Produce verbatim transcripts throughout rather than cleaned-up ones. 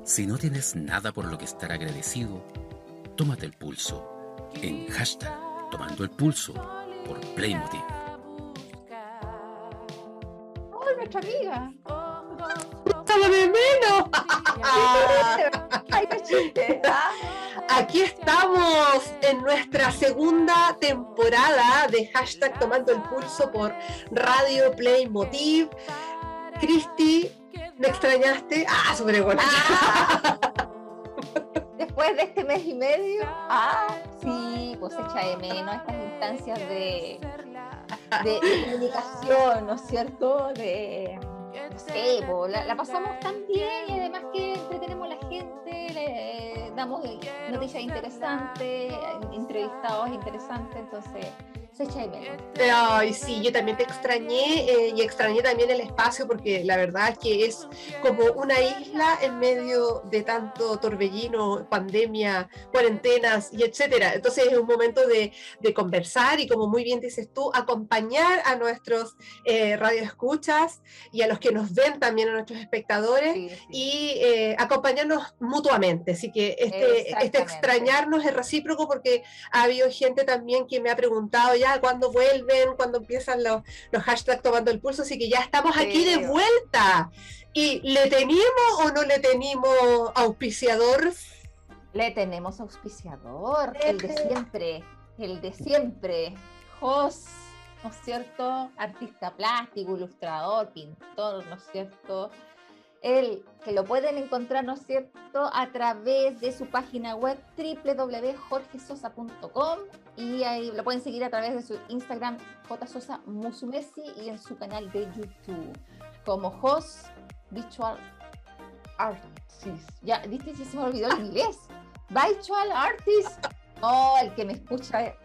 Si no tienes nada por lo que estar agradecido, tómate el pulso en hashtag Tomando el Pulso por Playmotiv. ¡Oh, nuestra amiga! ¡Échalo de menos! ¡Ay, qué chiste! ¿Ah? Aquí estamos en nuestra segunda temporada de hashtag Tomando el Pulso por Radio Playmotiv. Cristi, ¿me extrañaste? ¡Ah, súper buena! Ah, después de este mes y medio, ah, sí, pues echa de menos estas instancias de, de, de comunicación, ¿no es cierto? De, no sé, pues, la, la pasamos tan bien y además que entretenemos a la gente, le damos noticias interesantes, entrevistados interesantes, entonces se echa de menos. Ay, sí, yo también te extrañé eh, y extrañé también el espacio porque la verdad es que es como una isla en medio de tanto torbellino, pandemia, cuarentenas y etcétera. Entonces es un momento de, de conversar y, como muy bien dices tú, acompañar a nuestros eh, radioescuchas y a los que nos ven también, a nuestros espectadores, Sí, sí. y eh, acompañarnos mutuamente. Así que este, este extrañarnos es recíproco porque ha habido gente también que me ha preguntado ya cuándo vuelven, cuándo empiezan los, los hashtags Tomando el Pulso, así que ya estamos aquí de vuelta. ¿Y le tenemos o no le tenemos auspiciador? Le tenemos auspiciador, el de siempre, el de siempre, Jos, ¿no es cierto? Artista plástico, ilustrador, pintor, ¿no es cierto? Él, que lo pueden encontrar, ¿no es cierto?, a través de su página web doble u doble u doble u punto jorge sosa punto com, y ahí lo pueden seguir a través de su Instagram jsosamusumesi y en su canal de YouTube como Jos Visual Artist. Ya, ¿viste? Ya se me olvidó el inglés. Visual Artist. Oh, el que me escucha.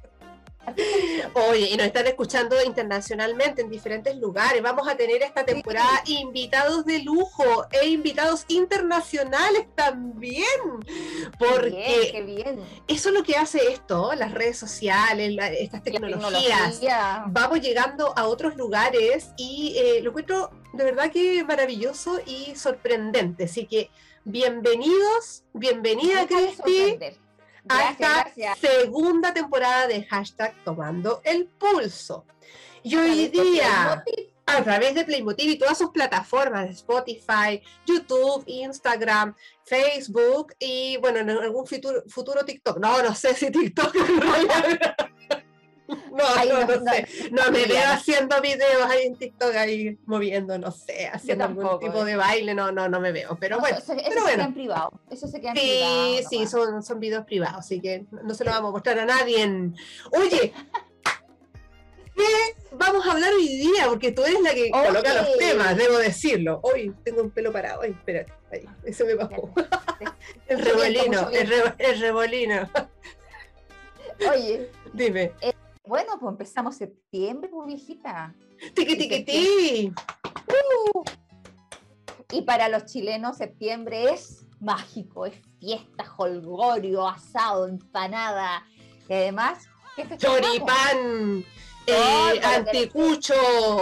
Oye, y nos están escuchando internacionalmente en diferentes lugares. Vamos a tener esta temporada sí. invitados de lujo e invitados internacionales también, porque bien, qué bien. Eso es lo que hace esto, las redes sociales, la, estas tecnologías. Tecnología. Vamos llegando a otros lugares y eh, lo encuentro de verdad que maravilloso y sorprendente. Así que bienvenidos, bienvenida Cristi. A esta gracias. segunda temporada de hashtag Tomando el Pulso. Y hoy día, a través de Playmotiv y todas sus plataformas, Spotify, YouTube, Instagram, Facebook y, bueno, en algún futuro, futuro TikTok. No, no sé si TikTok en realidad. No, Ay, no, no, no sé. No, no me veo haciendo videos ahí en TikTok, ahí moviendo, no sé, haciendo algún tipo de baile. No, no, no me veo. Pero no, bueno. Eso, eso pero se bueno. queda en privado. Eso se queda en sí, privado. Sí, sí, son, son videos privados, así que no se lo vamos a mostrar a nadie. Oye, ¿qué vamos a hablar hoy día? Porque tú eres la que okay. coloca los temas, debo decirlo. Hoy tengo un pelo parado. Ay, espérate, ahí, ese me bajó. El rebolino, el, re, el rebolino. Oye, dime. Eh, Bueno, pues empezamos septiembre, pues, viejita. ¡Tiqui, tiqui, ti! Uh. Y para los chilenos, septiembre es mágico, es fiesta, jolgorio, asado, empanada. Y además, ¿qué festejamos? ¡Choripán! Eh, oh, anticucho,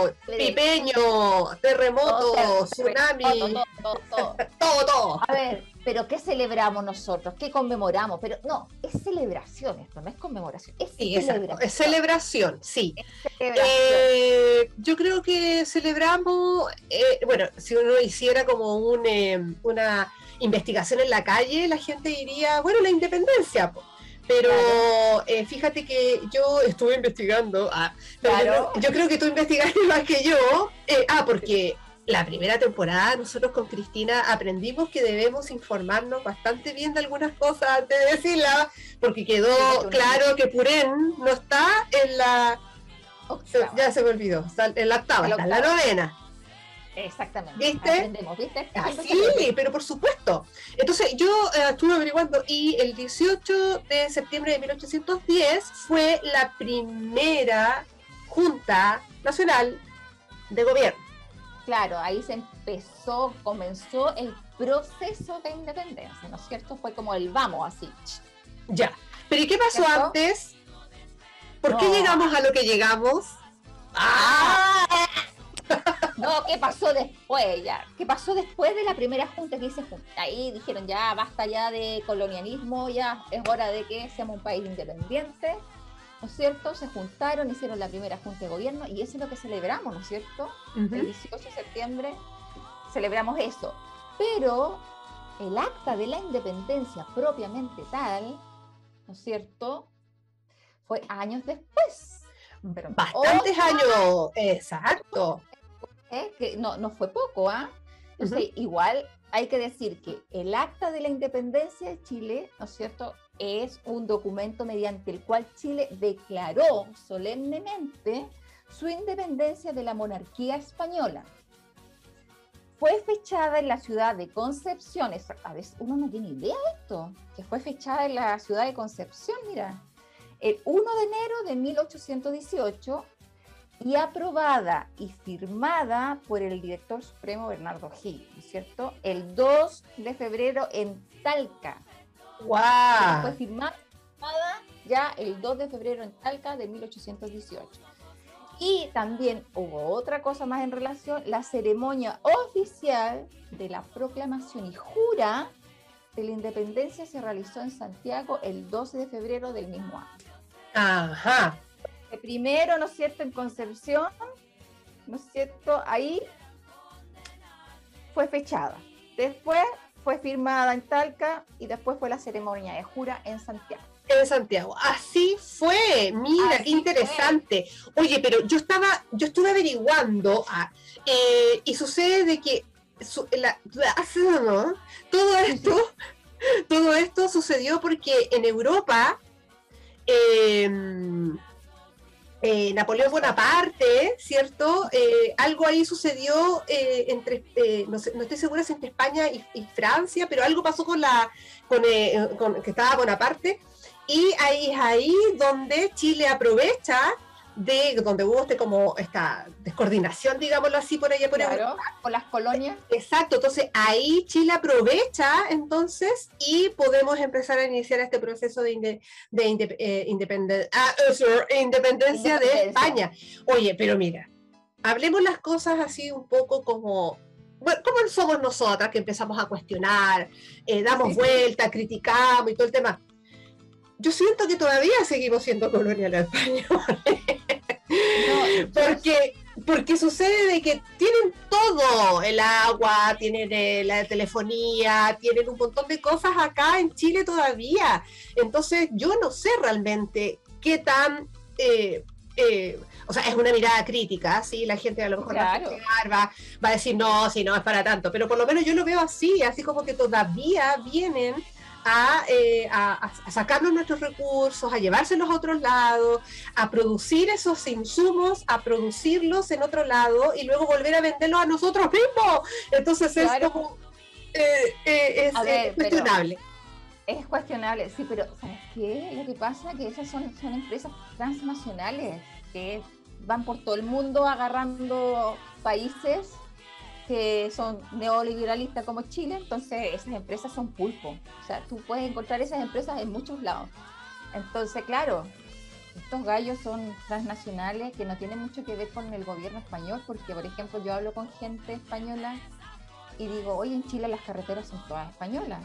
pipeño, terremoto, todo, tsunami, todo todo, todo, todo. todo, todo. A ver, pero ¿qué celebramos nosotros? ¿Qué conmemoramos? Pero no, es celebración esto, no es conmemoración, es sí, celebración. Es celebración, sí. Es celebración. Eh, yo creo que celebramos, eh, bueno, si uno hiciera como un, eh, una investigación en la calle, la gente diría, bueno, la independencia, po. Pero claro. eh, fíjate que yo estuve investigando, ah, claro. yo, yo creo que tú investigaste más que yo, eh, ah, porque la primera temporada nosotros con Cristina aprendimos que debemos informarnos bastante bien de algunas cosas antes de decirlas, porque quedó sí, claro que Purén no está en la, octava. ya se me olvidó, está en la octava, está en la novena. Exactamente. ¿Viste? Aprendemos, ¿viste? Ah, sí, pero por supuesto. Entonces yo eh, estuve averiguando y el dieciocho de septiembre de mil ochocientos diez fue la primera Junta Nacional de Gobierno. Claro, ahí se empezó, comenzó el proceso de independencia, ¿no es cierto? Fue como el vamos, así. Ya. Pero ¿y qué pasó ¿cierto? antes? ¿Por no. qué llegamos a lo que llegamos? ¡Ah! No, ¿qué pasó después ya? ¿Qué pasó después de la primera junta que hice? Ahí dijeron, ya, basta ya de colonialismo, ya es hora de que seamos un país independiente, ¿no es cierto? Se juntaron, hicieron la primera junta de gobierno y eso es lo que celebramos, ¿no es cierto? Uh-huh. El dieciocho de septiembre celebramos eso. Pero el acta de la independencia propiamente tal, ¿no es cierto?, fue años después. Pero bastantes otra, años, exacto. ¿eh? Que no, no fue poco, ¿ah? ¿eh? Entonces, uh-huh. igual hay que decir que el acta de la independencia de Chile, ¿no es cierto?, es un documento mediante el cual Chile declaró solemnemente su independencia de la monarquía española. Fue fechada en la ciudad de Concepción, a veces uno no tiene idea de esto, que fue fechada en la ciudad de Concepción, mira, el primero de enero de mil ochocientos dieciocho y aprobada y firmada por el director supremo Bernardo Higgins, ¿no es cierto?, el dos de febrero en Talca. ¡Wow! Fue firmada ya el dos de febrero en Talca de mil ochocientos dieciocho. Y también hubo otra cosa más en relación, la ceremonia oficial de la proclamación y jura de la independencia se realizó en Santiago el doce de febrero del mismo año. Ajá. El primero, ¿no es cierto?, en Concepción, ¿no es cierto?, ahí fue fechada. Después fue firmada en Talca y después fue la ceremonia de jura en Santiago. En Santiago, así fue, mira, así qué interesante. Fue. Oye, pero yo estaba, yo estuve averiguando ah, eh, y sucede de que su, la, ¿no? todo esto, todo esto sucedió porque en Europa eh, eh, Napoleón Bonaparte, ¿cierto? Eh, algo ahí sucedió eh, entre, eh, no, sé, no estoy segura si entre España y, y Francia, pero algo pasó con la, con, eh, con que estaba Bonaparte. Y ahí es ahí donde Chile aprovecha de donde hubo este como esta descoordinación, digámoslo así, por allá por claro, Europa. Con las colonias. Exacto, entonces ahí Chile aprovecha entonces y podemos empezar a iniciar este proceso de, inde, de inde, eh, independen, ah, uh, independencia de España. Oye, pero mira, hablemos las cosas así un poco como... Bueno, ¿cómo somos nosotras que empezamos a cuestionar, eh, damos sí, vuelta, sí. criticamos y todo el tema? Yo siento que todavía seguimos siendo coloniales españoles. No, porque, porque sucede de que tienen todo, el agua, tienen eh, la telefonía, tienen un montón de cosas acá en Chile todavía. Entonces yo no sé realmente qué tan... Eh, eh, o sea, es una mirada crítica, ¿sí? La gente a lo mejor claro. va, va a decir, no, si no es para tanto. Pero por lo menos yo lo veo así, así como que todavía vienen... A, eh, a, a sacarnos nuestros recursos, a llevárselos a otros lados, a producir esos insumos, a producirlos en otro lado y luego volver a venderlos a nosotros mismos. Entonces claro. es como eh, eh, es, ver, es cuestionable. Es cuestionable, sí, pero ¿sabes qué? Lo que pasa es que esas son, son empresas transnacionales que van por todo el mundo agarrando países que son neoliberalistas como Chile, entonces esas empresas son pulpo. O sea, tú puedes encontrar esas empresas en muchos lados. Entonces, claro, estos gallos son transnacionales que no tienen mucho que ver con el gobierno español, porque, por ejemplo, yo hablo con gente española y digo, oye, en Chile las carreteras son todas españolas.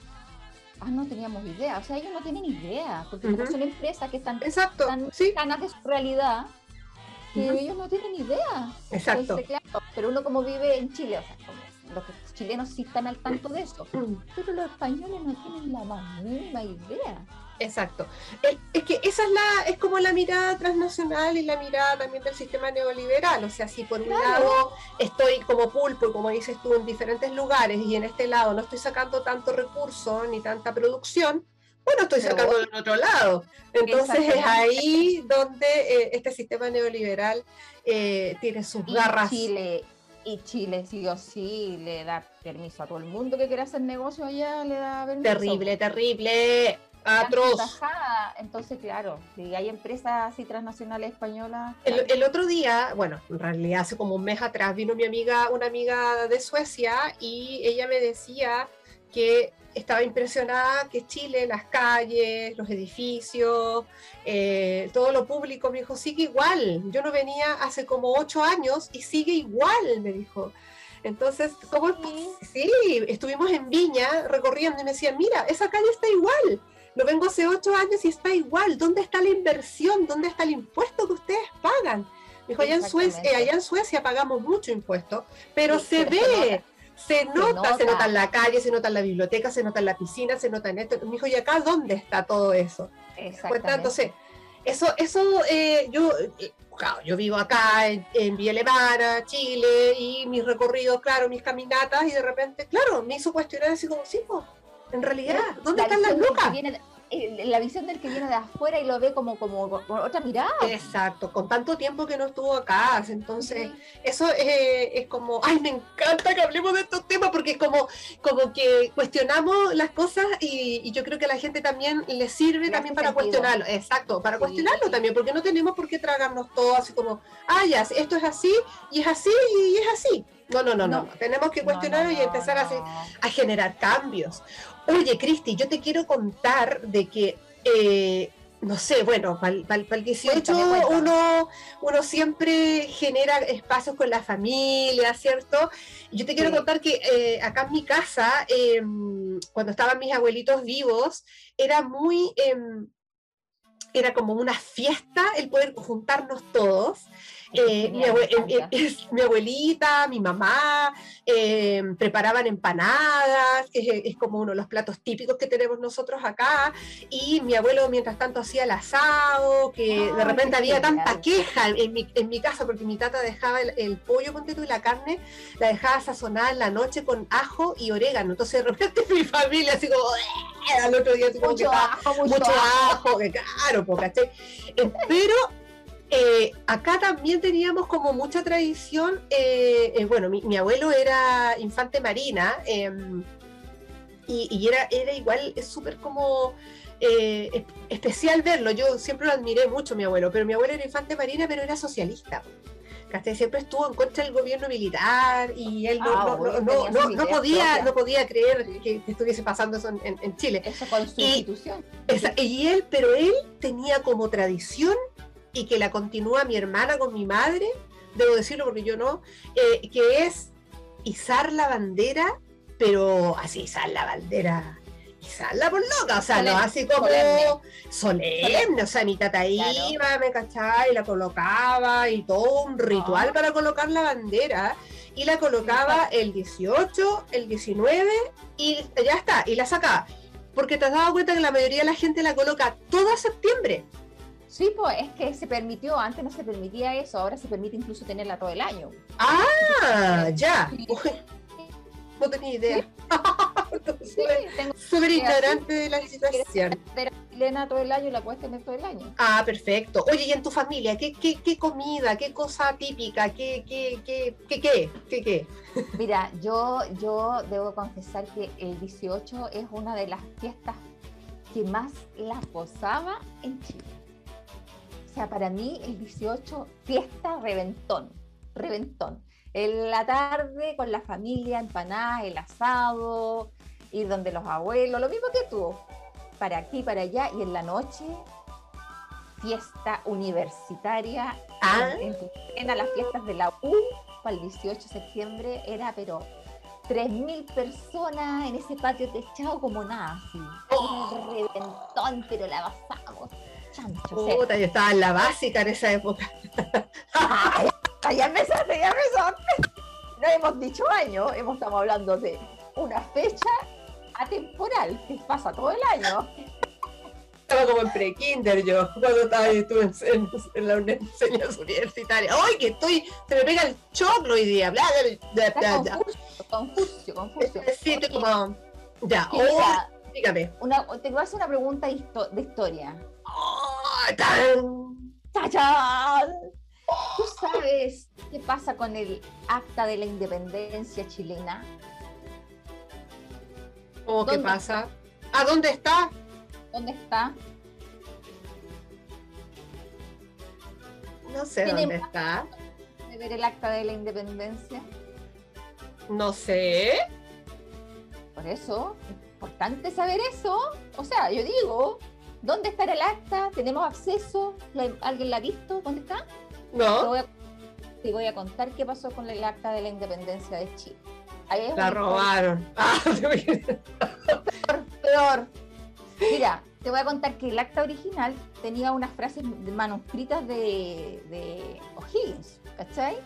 Ah, no teníamos idea. O sea, ellos no tienen idea, porque uh-huh. son empresas que están Exacto, tan sí. ganas de su realidad, que uh-huh. ellos no tienen idea. Exacto. Entonces, claro, pero uno como vive en Chile, o sea, como los chilenos sí están al tanto de eso, uh-huh. pero los españoles no tienen la más mínima idea. Exacto. El, es que esa es la, es como la mirada transnacional y la mirada también del sistema neoliberal. O sea, si por un claro. lado estoy como pulpo, como dices tú, en diferentes lugares y en este lado no estoy sacando tanto recurso ni tanta producción, bueno, estoy sacando bueno. del otro lado. Entonces es ahí donde eh, este sistema neoliberal eh, tiene sus y garras. Chile, y Chile sí o sí le da permiso a todo el mundo que quiera hacer negocio allá, le da permiso. Terrible, terrible, atroz. Entonces, claro, si hay empresas así transnacionales españolas. El, claro. el otro día, bueno, en realidad hace como un mes atrás, vino mi amiga, una amiga de Suecia, y ella me decía que estaba impresionada que Chile, las calles, los edificios, eh, todo lo público, me dijo, sigue igual. Yo no venía hace como ocho años y sigue igual, me dijo. Entonces, ¿cómo es posible? Sí, estuvimos en Viña recorriendo y me decían, mira, esa calle está igual. Lo vengo hace ocho años y está igual. ¿Dónde está la inversión? ¿Dónde está el impuesto que ustedes pagan? Me dijo, allá en Suecia, eh, allá en Suecia pagamos mucho impuesto, pero sí, se pero ve, se nota, se nota, se nota en la calle, se nota en la biblioteca, se nota en la piscina, se nota en esto. Me dijo, ¿y acá dónde está todo eso? Exactamente. Entonces, eso, eso eh, yo, eh, claro, yo vivo acá en, en Villa Alemana, Chile, y mis recorridos, claro, mis caminatas, y de repente, claro, me hizo cuestionar así como, sí, pues, en realidad, ¿dónde la están las lucas? La visión del que viene de afuera y lo ve como, como con otra mirada. Exacto, con tanto tiempo que no estuvo acá, entonces sí. Eso eh, es como, ay, me encanta que hablemos de estos temas porque es como, como que cuestionamos las cosas y, y yo creo que a la gente también le sirve le también para sentido. Cuestionarlo, exacto, para sí. cuestionarlo también, porque no tenemos por qué tragarnos todo así como, ah, ya, esto es así y es así y es así. No, no, no, no, no. Tenemos que cuestionarlo no, no, y empezar no, no. A, a generar cambios. Oye, Cristi, yo te quiero contar de que, eh, no sé, bueno, para el, para el, para el dieciocho cuéntame, cuéntame. Uno, uno siempre genera espacios con la familia, ¿cierto? Yo te quiero sí. contar que eh, acá en mi casa, eh, cuando estaban mis abuelitos vivos, era muy... Eh, era como una fiesta el poder juntarnos todos. Eh, mi, abue eh, eh, mi abuelita, mi mamá, eh, preparaban empanadas, que es, es como uno de los platos típicos que tenemos nosotros acá, y mi abuelo mientras tanto hacía el asado, que oh, de repente había tanta queja en mi, en mi casa, porque mi tata dejaba el, el pollo, ponte tú, y la carne, la dejaba sazonada en la noche con ajo y orégano, entonces de repente mi familia así como, al otro día así como mucho que ajo, mucho, mucho ajo, ajo, que claro, ¿cachai? Eh, pero Eh, acá también teníamos como mucha tradición, eh, eh, bueno, mi, mi abuelo era infante marina eh, y, y era, era igual, es súper como eh, es, especial verlo, yo siempre lo admiré mucho mi abuelo, pero mi abuelo era infante marina pero era socialista. Castell siempre estuvo en contra del gobierno militar y él no, ah, no, bueno, no, no, no, podía, no podía creer que, que estuviese pasando eso en, en, en Chile. Eso con su y, institución. Esa, y él, pero él tenía como tradición y que la continúa mi hermana con mi madre, debo decirlo porque yo no, eh, que es izar la bandera, pero así izar la bandera, izarla por loca, o sea, solemne, no así como solemne, solemne o sea, mi tata claro. Iba, me cachaba y la colocaba y todo un ritual oh. para colocar la bandera, y la colocaba el dieciocho, el diecinueve y ya está, y la sacaba, porque te has dado cuenta que la mayoría de la gente la coloca todo septiembre. Sí, pues es que se permitió, antes no se permitía eso, ahora se permite incluso tenerla todo el año. Ah, ya. Sí. No tenía idea. Sí, súper ignorante de la situación. Pero chilena todo el año la puedes tener todo el año. Ah, perfecto. Oye, ¿y en tu familia qué, qué, qué comida, qué cosa típica, qué, qué, qué, qué, qué, qué, qué? Mira, yo, yo debo confesar que el dieciocho es una de las fiestas que más las gozaba en Chile. O sea, para mí el dieciocho, fiesta reventón, reventón. En la tarde con la familia, empanadas, el asado, ir donde los abuelos, lo mismo que tú, para aquí, para allá, y en la noche, fiesta universitaria, ah. en, en, en las fiestas de la U, para el dieciocho de septiembre, era pero tres mil personas en ese patio techado como nada, así. Oh. Un reventón, pero la pasamos. Chancho, puta, yo estaba en la básica en esa época. Ay, ya empezaste, ya empezaste. No hemos dicho año, hemos estado hablando de una fecha atemporal que pasa todo el año. Estaba como en pre-kinder yo, cuando estaba estuve en, en, en la enseñanza universitaria. ¡Ay, que estoy! Se me pega el choclo hoy día. Bla, bla, bla, bla. Confucio, confucio. Sí, estoy como... Ya, sí, oh, dígame. Una, te voy a hacer una pregunta de, histo de historia. Oh, ¡tan! ¡Tachán! ¿Tú sabes qué pasa con el acta de la independencia chilena? ¿Cómo qué pasa? ¿A dónde está? ¿Dónde está? No sé dónde está. ¿De ver el acta de la independencia? No sé. Por eso, importante saber eso. O sea, yo digo, ¿dónde está el acta? ¿Tenemos acceso? ¿Alguien la ha visto? ¿Dónde está? No. Te voy a, te voy a contar qué pasó con el acta de la independencia de Chile. Ahí la robaron. Ah, peor, peor. Mira, te voy a contar que el acta original tenía unas frases manuscritas de, de O'Higgins, ¿cachai?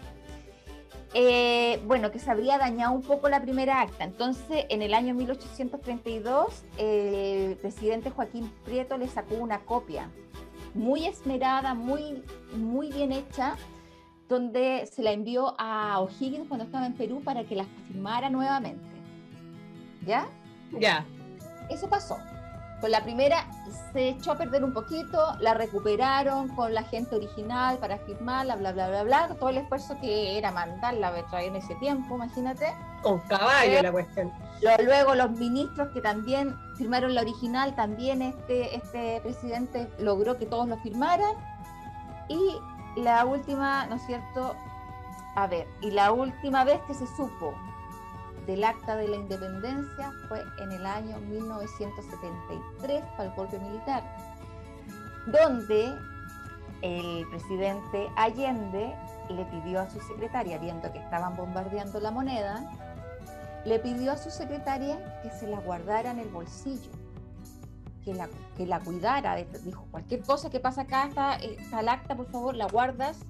Eh, bueno, que se habría dañado un poco la primera acta. Entonces, en el año mil ochocientos treinta y dos, el presidente Joaquín Prieto le sacó una copia muy esmerada, muy, muy bien hecha, donde se la envió a O'Higgins cuando estaba en Perú para que la firmara nuevamente. ¿Ya? Ya. Eso pasó. Con la primera se echó a perder un poquito, la recuperaron con la gente original para firmarla, bla, bla, bla, bla. Todo el esfuerzo que era mandarla a traer en ese tiempo, imagínate. Con caballo Pero, la cuestión. Lo, luego los ministros que también firmaron la original, también este, este presidente logró que todos lo firmaran. Y la última, ¿no es cierto? A ver, y la última vez que se supo del acta de la independencia fue en el año mil novecientos setenta y tres para el golpe militar, donde el presidente Allende le pidió a su secretaria, viendo que estaban bombardeando la moneda, le pidió a su secretaria que se la guardara en el bolsillo, que la, que la cuidara, dijo, cualquier cosa que pasa acá, está, está el acta, por favor, la guardas.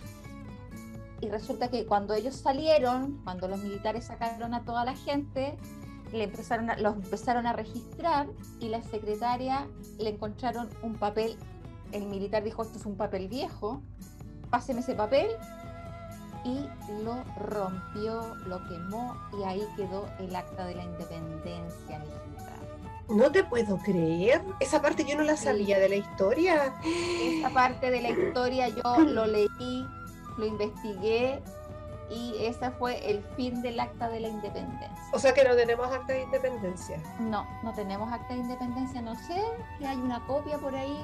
Y resulta que cuando ellos salieron, cuando los militares sacaron a toda la gente, le empezaron a, los empezaron a registrar y la secretaria le encontraron un papel. El militar dijo, esto es un papel viejo, páseme ese papel, y lo rompió, lo quemó, y ahí quedó el acta de la independencia, mijita. No te puedo creer, esa parte yo no la sabía de la historia. Esa parte de la historia yo lo leí, lo investigué, y ese fue el fin del acta de la independencia. O sea que no tenemos acta de independencia. No, no tenemos acta de independencia, no sé, que hay una copia por ahí,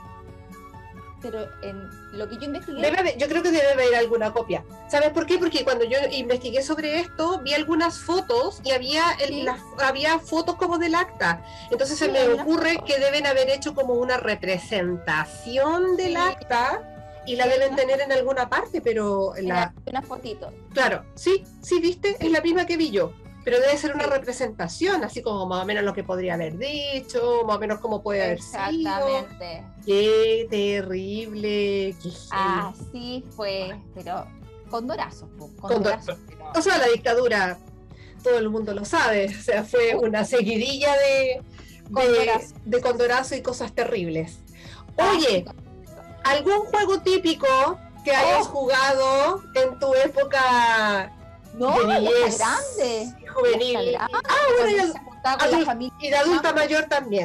pero en lo que yo investigué... Debe haber, yo creo que debe haber alguna copia. ¿Sabes por qué? Porque cuando yo investigué sobre esto, vi algunas fotos y había, el, ¿Sí? las, había fotos como del acta. Entonces sí, se me ocurre que deben haber hecho como una representación del sí. acta, y la sí, deben tener en alguna parte, pero... La... Una fotito. Claro, sí, sí, viste, es la misma que vi yo. Pero debe ser una sí. representación, así como más o menos lo que podría haber dicho, más o menos cómo puede haber sido. Exactamente. Qué terrible. Qué así fue, pero condorazos. Con Condor... pero... O sea, la dictadura, todo el mundo lo sabe, o sea, fue una seguidilla de, de, de condorazo y cosas terribles. Oye, ¿algún juego típico que hayas oh. jugado en tu época? No, ya está grande. Juvenil. Ya está grande. Ah, bueno, y, adult, y de adulta mayor también.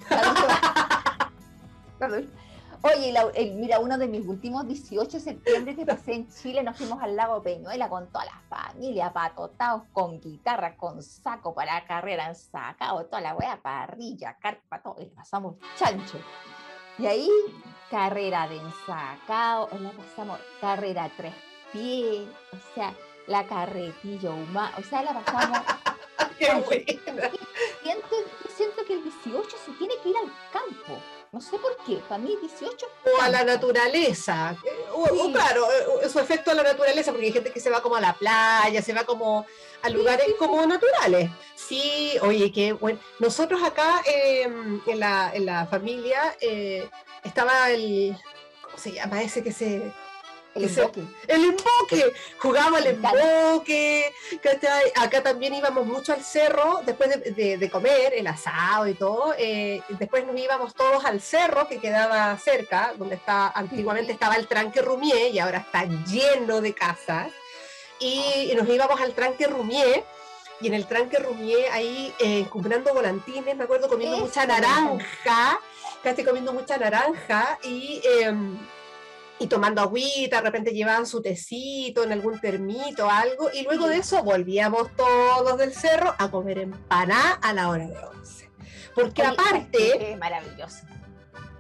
Oye, la, el, mira, uno de mis últimos dieciocho de septiembre que pasé en Chile, nos fuimos al lago Peñuela con toda la familia, patotados, con guitarra, con saco para la carrera, ensacado, toda la wea, parrilla, carpa, todo, y pasamos chancho. Y ahí, carrera de ensacado, la pasamos, carrera a tres pies, o sea, la carretilla humana, o sea, la pasamos. ¡Qué buena! Siento, yo siento que el dieciocho se tiene que ir al campo. No sé por qué, para mí dieciocho... O a la naturaleza. O, sí. o claro, su efecto a la naturaleza, porque hay gente que se va como a la playa, se va como a lugares sí, sí, como sí. naturales. Sí, oye, qué bueno. Nosotros acá eh, en, la, en la familia eh, estaba el... ¿Cómo se llama ese que se... El emboque. El emboque, jugábamos el emboque, acá también íbamos mucho al cerro, después de, de, de comer el asado y todo, eh, después nos íbamos todos al cerro que quedaba cerca, donde está, antiguamente estaba el Tranque Rumié y ahora está lleno de casas, y, y nos íbamos al Tranque Rumié, y en el Tranque Rumié ahí eh, comprando volantines, me acuerdo comiendo Eso, mucha naranja, casi comiendo mucha naranja, y... Eh, y tomando agüita, de repente llevaban su tecito en algún termito, algo, y luego de eso volvíamos todos del cerro a comer empanada a la hora de once. Porque Oye, aparte... ¡Qué maravilloso!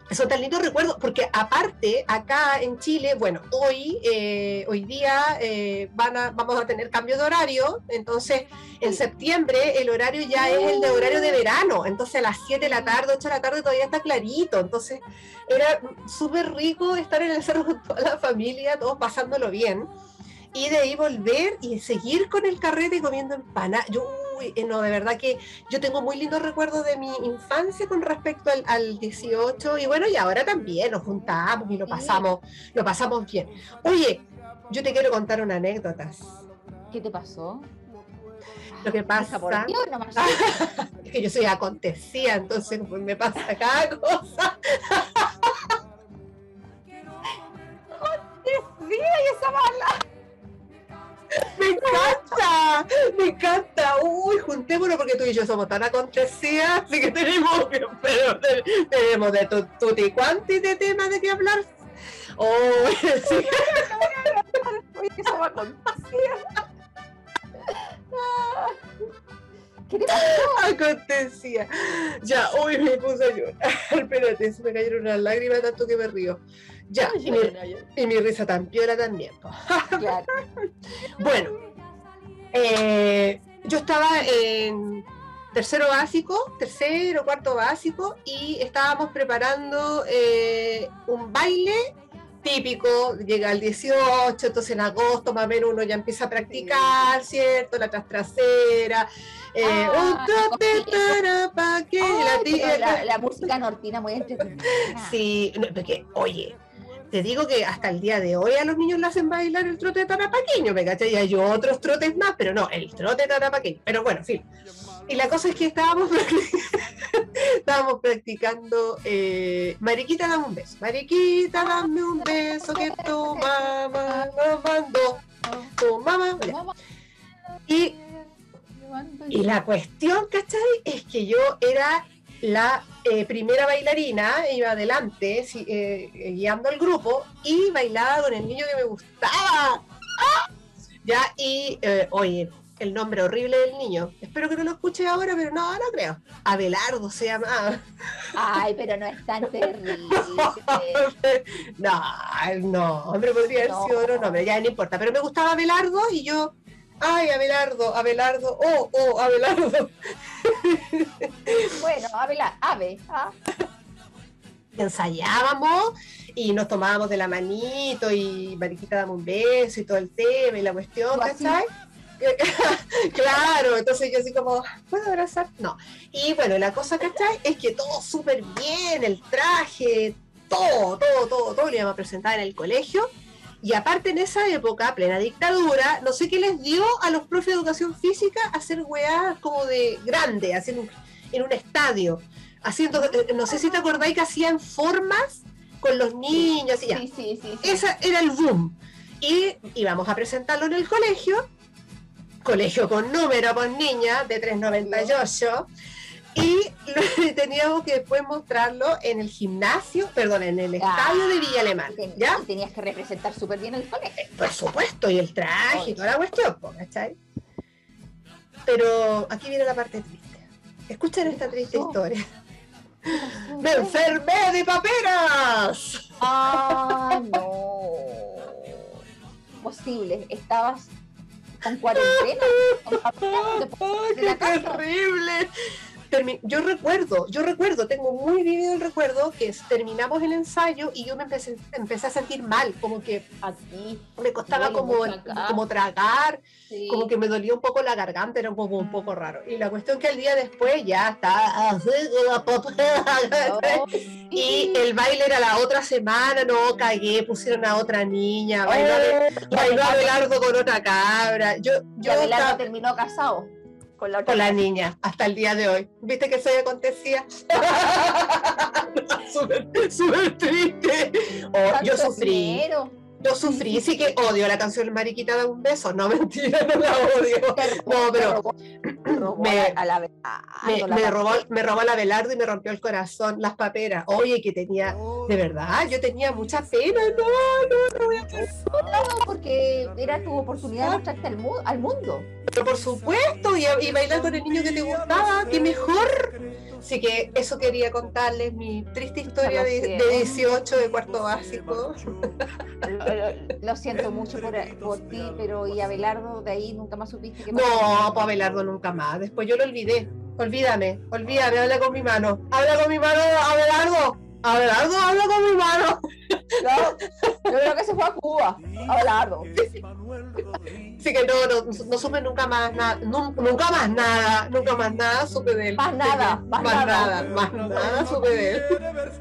Son tan lindos recuerdos, porque aparte, acá en Chile, bueno, hoy, eh, hoy día eh, van a, vamos a tener cambio de horario, entonces en septiembre el horario ya es el de horario de verano, entonces a las siete de la tarde, ocho de la tarde todavía está clarito, entonces era súper rico estar en el cerro con toda la familia, todos pasándolo bien, y de ahí volver y seguir con el carrete comiendo empanadas. Yo, uy, no, de verdad que yo tengo muy lindos recuerdos de mi infancia con respecto al, al dieciocho, y bueno, y ahora también nos juntamos y lo pasamos, lo pasamos bien. Oye, yo te quiero contar una anécdota. ¿Qué te pasó? Lo que pasa por Dios, no más. Es que yo soy acontecida, entonces pues, me pasa cada cosa. Acontecida y esa mala. Me encanta, me encanta. Uy, juntémonos porque tú y yo somos tan acontecidas, así que tenemos que, pero, tenemos de tutti quanti de temas de qué hablar. Oh, sí. Uy, que somos acontecidas. ¿Qué te pasó? Acontecía. Ya, hoy me puse a llorar. Espérate, se me cayeron unas lágrimas tanto que me río. Ya, y mi, y mi risa tan piola también. Claro. Bueno, eh, yo estaba en tercero básico, tercero, cuarto básico, y estábamos preparando eh, un baile típico, llega el dieciocho, entonces en agosto más o menos uno ya empieza a practicar, sí. ¿Cierto? La tras trasera, eh, ah, un trote para que la, tía, la, la música nortina muy entretenida. Sí, no, porque, oye, te digo que hasta el día de hoy a los niños le hacen bailar el trote tarapaqueño, ¿me cachai? Y hay otros trotes más, pero no, el trote tarapaqueño. Pero bueno, en fin. Y la cosa es que estábamos, estábamos practicando eh, Mariquita, dame un beso. Mariquita, dame un beso que tu mamá me mandó. Tu mamá. Y, y la cuestión, ¿cachai? Es que yo era la eh, primera bailarina, iba adelante si, eh, guiando el grupo y bailaba con el niño que me gustaba. ¡Ah! Ya, y eh, oye, el nombre horrible del niño, espero que no lo escuche ahora, pero no, no creo. Abelardo se llamaba. Ay, pero no es tan terrible. No, no, hombre, podría haber no. sido otro nombre, ya no importa, pero me gustaba Abelardo y yo, ay, Abelardo, Abelardo, oh, oh, Abelardo. Bueno, Abela, Ave. ¿Ah? Ensayábamos y nos tomábamos de la manito y Mariquita dame un beso y todo el tema y la cuestión, ¿cachai? Claro, entonces yo así como, ¿puedo abrazar? No. Y bueno, la cosa, ¿cachai? Es que todo súper bien, el traje, todo, todo, todo, todo lo íbamos a presentar en el colegio. Y aparte en esa época, plena dictadura, no sé qué les dio a los profes de educación física hacer weas como de grande, haciendo un, en un estadio, haciendo, no sé si te acordáis que hacían formas con los niños y ya. Sí, sí, sí, sí. Ese era el boom. Y íbamos a presentarlo en el colegio, colegio con número, pues niña, de tres noventa y ocho, y teníamos que después mostrarlo en el gimnasio, perdón, en el ah, estadio de Villa Alemana, ¿ya? Y tenías que representar súper bien el colegio. Eh, por supuesto, y el traje, Oye. y toda la cuestión, ¿cachai? Pero aquí viene la parte triste. Escuchen esta triste oh. historia. ¡Me enfermé de paperas! ¡Ah, no! Posible, estabas con cuarentena. Con paperas, ¡Ay, qué terrible! Termi- yo recuerdo, yo recuerdo, tengo muy vivido el recuerdo que terminamos el ensayo y yo me empecé, empecé a sentir mal, como que aquí me costaba como, como tragar, sí. como que me dolía un poco la garganta, era como un poco raro. Y la cuestión que el día después ya está así, la no. Y el baile era la otra semana, no cagué, pusieron a otra niña, bailó, oh, bailó a Abelardo con otra cabra. Yo, yo Abelardo estaba... terminó casado. Con la, con la niña, hasta el día de hoy. ¿Viste que soy acontecía? Súper super triste. Oh, yo sufrí. Dinero. Yo sufrí, sí que odio la canción Mariquita da un beso. No, mentira, no la odio. No, pero me, a la, me, me, robó, me robó la Abelardo y me rompió el corazón, las paperas. Oye, que tenía, de verdad, yo tenía mucha pena. No, no, no voy a hacer. No, ¿por porque era tu oportunidad de mostrarte al, mu al mundo. Pero por supuesto, y, y bailar con el niño que te gustaba, qué mejor. Así que eso quería contarles, mi triste historia de, de dieciocho de cuarto básico. Lo, lo, lo siento mucho por, por ti, pero y Abelardo, de ahí nunca más supiste que... No, pues Abelardo nunca más, después yo lo olvidé. Olvídame, olvídame, habla con mi mano. Habla con mi mano, Abelardo. Abelardo, habla con mi mano. No, yo creo que se fue a Cuba, Abelardo. Así que no, no, no supe nunca más nada, nunca, nunca más nada, nunca más nada supe de él. Más nada, más, más nada. nada, más nada supe de él.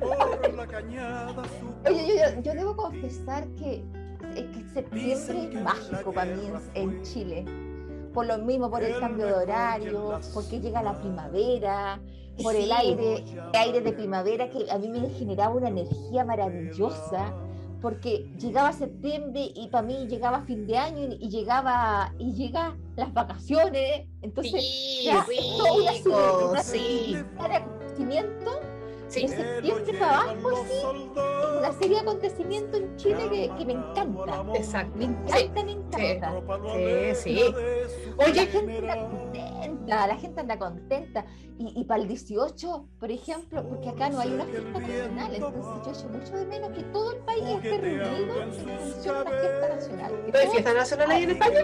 Oye, yo, yo, yo debo confesar que, que septiembre es mágico para mí en, en Chile. Por lo mismo, por el cambio de horario, porque llega la primavera, por el aire, el aire de primavera que a mí me generaba una energía maravillosa, porque llegaba septiembre y para mí llegaba fin de año y, y llegaba y llega las vacaciones, entonces sí, ya, rico, toda una serie, una sí. serie de acontecimientos Sí. de septiembre para abajo, sí, es una serie de acontecimientos en Chile que, que me encanta. Exacto. Me encanta, me encanta. Sí, sí. Oye, la gente anda contenta, la gente anda contenta. Y, y para el dieciocho, por ejemplo, porque acá no hay una fiesta nacional, entonces yo echo mucho de menos que todo el país esté reunido en función a la fiesta nacional. ¿No hay fiesta nacional ahí en España?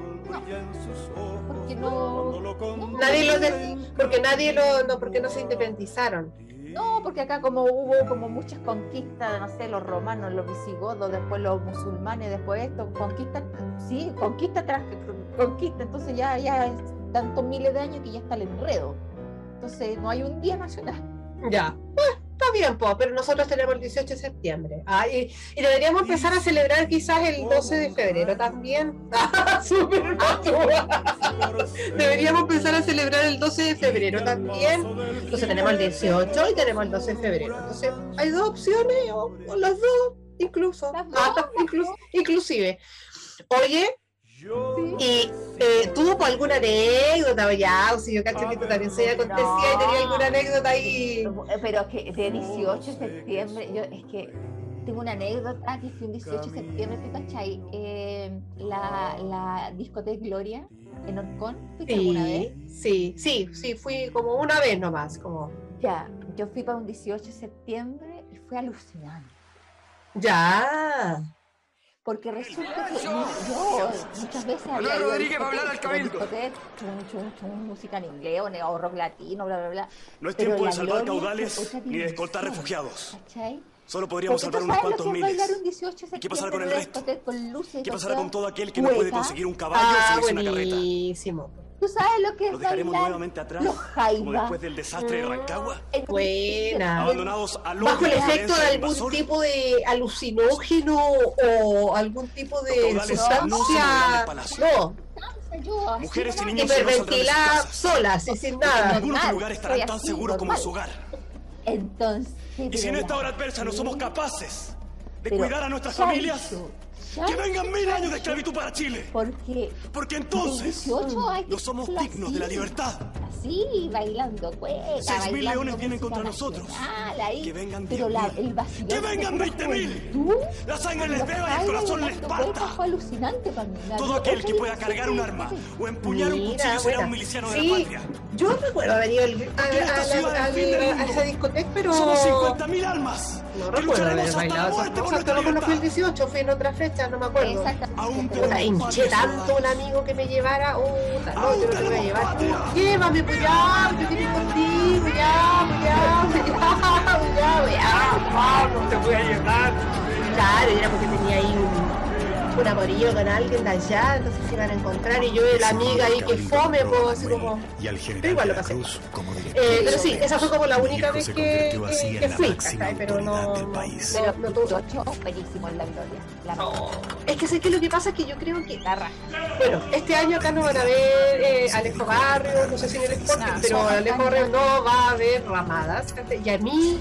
No, porque no... no nadie lo de, porque nadie lo, no, porque no se independizaron. No, porque acá como hubo como muchas conquistas, no sé, los romanos, los visigodos, después los musulmanes, después esto, conquista, sí, conquista tras conquista, entonces ya, ya es tantos miles de años que ya está el enredo. Entonces no hay un día nacional. Ya, pues, está bien, po, pero nosotros tenemos el dieciocho de septiembre. Ah, y, y deberíamos empezar a celebrar quizás el doce de febrero también. Súper Deberíamos empezar a celebrar el doce de febrero también. Entonces tenemos el dieciocho y tenemos el doce de febrero. Entonces hay dos opciones, o, o las dos, incluso. Las dos, Ah, inclu inclusive. Oye, sí. Y eh, ¿tuvo alguna anécdota? Ya, o si yo cacho que tú también soy acontecida no. y tenía alguna anécdota ahí. Pero es que de dieciocho de septiembre, yo es que tengo una anécdota que fue un dieciocho de septiembre, ¿tú cachai? Eh, la, la discoteca Gloria en Orcón, ¿fuiste sí, alguna vez? Sí, sí, sí, fui como una vez nomás, como... Ya, yo fui para un dieciocho de septiembre y fue alucinante. Ya... Porque resulta que yo, yo muchas veces había ido Rodríguez va a hablar al cabildo. Chum, chum, chum, música en inglés o, o rock latino, bla, bla, bla. No es tiempo de salvar caudales ni de escoltar refugiados. ¿Cachai? Solo podríamos salvar unos cuantos miles. ¿Y qué pasará con el resto? Con ¿Qué pasará con todo aquel que no puede conseguir un caballo ah, o subirse una carreta? Buenísimo. ¿Tú sabes lo que es ¿Lo dejaremos bailar nuevamente atrás? Los jaivas. Como después del desastre de Rancagua. Buena. Abandonados al bajo el efecto de algún invasor. tipo de alucinógeno o algún tipo de sustancia. No. Yo, Mujeres y niños hiperventiladas solas y sin nada. En ningún lugar estarán tan seguros como en su hogar. Entonces. Y si en esta hora adversa no somos capaces de cuidar a nuestras familias. ¡Que vengan mil años de esclavitud para Chile! Porque, Porque entonces no somos dignos de la libertad. Así, bailando cueca. Seis mil leones vienen contra nosotros. Ahí, que vengan pero la, el ¡Que vengan veinte mil! La sangre les beba y el corazón les parta. Fue alucinante para mí. Todo aquel que pueda cargar un arma o empuñar un cuchillo será un miliciano de la patria. Yo recuerdo haber ido a esa discoteca, pero... ¡Somos cincuenta mil armas! No recuerdo haber bailado. Solo conozco el dieciocho, fui en otra fecha, no me acuerdo. Puta, hinché tanto un amigo que me llevara. Puta, no, yo no te voy a llevar. Llévame, pues ya, yo quiero ir contigo, ya, pues ya, pues ya, pues ya, pues ya, vamos, te voy a llevar. Claro, era porque tenía ahí un, un amorío con alguien de allá, entonces se iban a encontrar y yo y la amiga ahí que fome, pues así como. Pero igual lo pasé. Eh, pero sí, esa fue como la única vez que, que, que fui, pero no, no, no, no tuvo. Buenísimo en la Gloria. La no. Es que sé que lo que pasa es que yo creo que bueno, este año acá no van a ver eh, Alejo Barrios, no sé si en el Sporting, no, pero Alejo Barrios no va a haber ramadas. Y a mí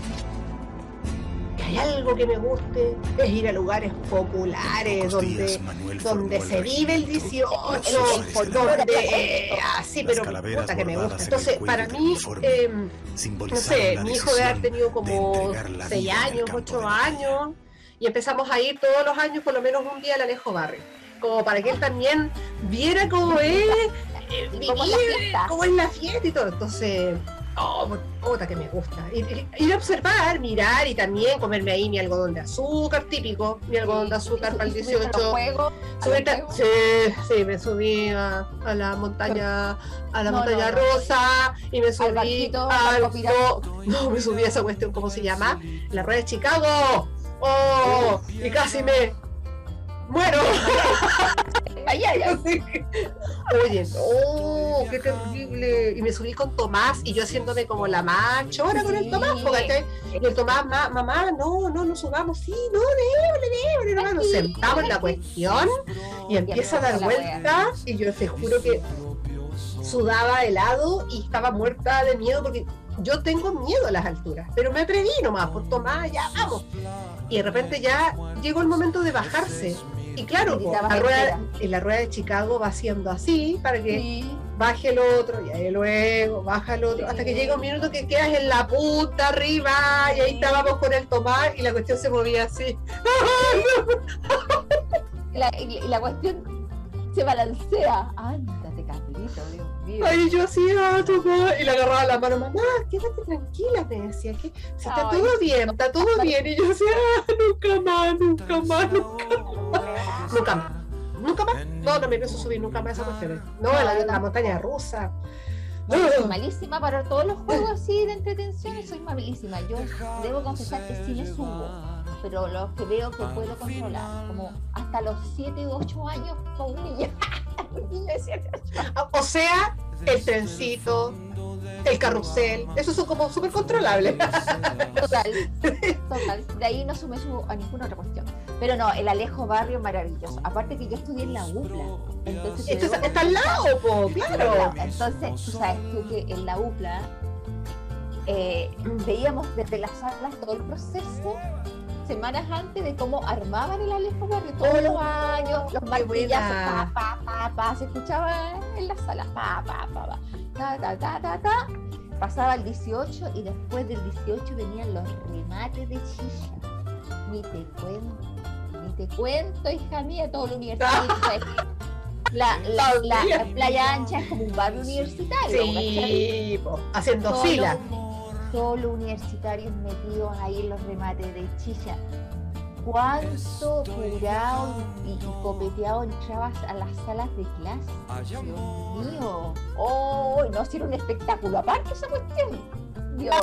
que hay algo que me guste es ir a lugares populares donde, donde se vive el dieciocho, donde eh, así, pero puta que me gusta. Entonces, para mí, eh, no sé, mi hijo debe haber tenido como seis años, ocho años, y empezamos a ir todos los años por lo menos un día al Alejo Barrio. como para que él también viera cómo es, eh, vivir, cómo es la fiesta y todo. Entonces, oh, puta que me gusta. Ir, ir a observar, mirar y también comerme ahí mi algodón de azúcar típico, mi algodón de azúcar para el dieciocho. Subirte, sí, sí, me subí a, a la montaña, a la no, montaña no, no, rosa y me subí al, barquito, al no, no, me subí a esa cuestión, ¿cómo se llama? La rueda de Chicago. Oh, y casi me muero. Ay, ay, ay. Oye, no, qué terrible. Y me subí con Tomás y yo haciéndome como la más chora sí. con el Tomás, porque y el Tomás, ma, mamá, no, no nos subamos, sí, no, déjale, déjale, nos sentamos en la cuestión y empieza a dar vueltas y yo te juro que sudaba helado y estaba muerta de miedo porque yo tengo miedo a las alturas, pero me atreví nomás, por Tomás, ya vamos. Y de repente ya llegó el momento de bajarse. Y claro, po, la rueda, en la rueda de Chicago va haciendo así para que sí. baje el otro y ahí luego baja el otro, hasta que llega un minuto que quedas en la punta arriba y ahí estábamos con el Tomás y la cuestión se movía así. La, y la cuestión se balancea. Ándate, Carlito, Dios mío. Ay, yo así, ah, Tomás, y le agarraba la mano, mamá, quédate tranquila, me decía, que si está Ay, todo bien, está todo bien, y yo decía, ah, nunca más, nunca más, nunca más, nunca más, nunca más, no, no me pienso subir nunca más a esa cuestión, no, no la, la montaña rusa. Yo soy malísima para todos los juegos así de entretención, soy malísima. Yo debo confesar que sí me subo, pero los que veo que puedo controlar, como hasta los siete u ocho años con un niño, un niño de siete u ocho años. O sea, el trencito, el carrusel, esos son como súper controlables. Total, total. De ahí no me subo a ninguna otra cuestión. Pero no, el Alejo Barrio maravilloso. Aparte que yo estudié en la UPLA. Entonces Esto está, está al lado, po, claro. Entonces, tú sabes tú que en la UPLA eh, veíamos desde las salas todo el proceso semanas antes de cómo armaban el Alejo Barrio todos oh, los años, los martillazos, pa, pa, pa, pa, se escuchaba en la sala, pa, pa, pa, pa, ta, ta, ta, ta, ta. Pasaba el dieciocho y después del dieciocho venían los remates de chicha. Ni te cuento, ni te cuento, hija mía, todo lo universitario. La, la, la, la Playa Ancha es como un barrio universitario. Sí, po, haciendo fila. Todos los universitarios metidos ahí en los remates de chicha. ¿Cuánto curado y, y copeteado entrabas a las salas de clase? Dios mío. Oh, no, si era un espectáculo aparte esa cuestión. Dios